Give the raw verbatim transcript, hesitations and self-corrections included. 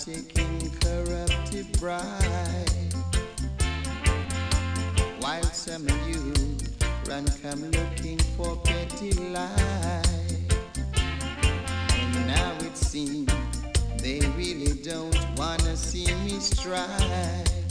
taking corruptive bribe, while some of you run come looking for petty life. And now it seems they really don't wanna see me strive.